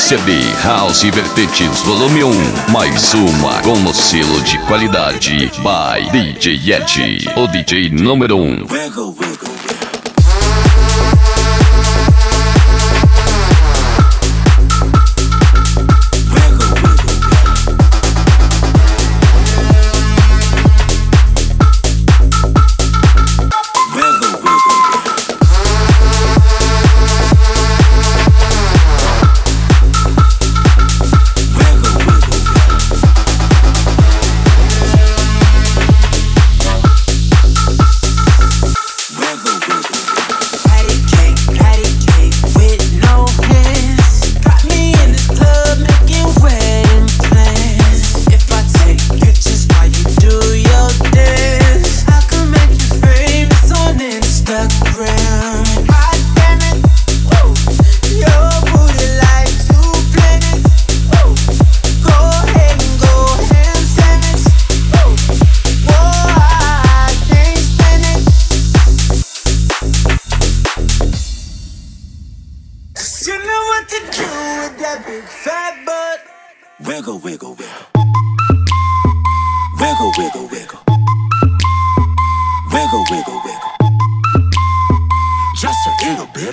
CD House e Vertentes Volume 1. Mais uma com o selo de qualidade by DJ Ed, o DJ número 1. Wiggle, wiggle, wiggle. Wiggle, wiggle, wiggle. Wiggle, wiggle, wiggle. Just a little bit.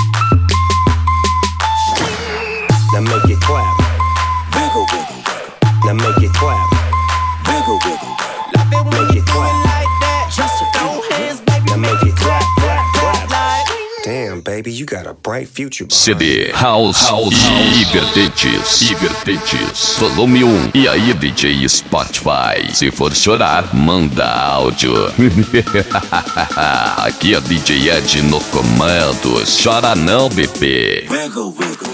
Now make it clap. Wiggle, wiggle, wiggle. Now make it clap. Wiggle, wiggle, wiggle. Make it clap. Just a little bit. Now make it clap, clap, clap. Damn, baby, you got a bright future. CD House e Vertentes Volume 1. E aí, DJ Spotify, se for chorar, manda áudio. Aqui é DJ Ed no comando. Chora não, bebê. Wiggle, wiggle.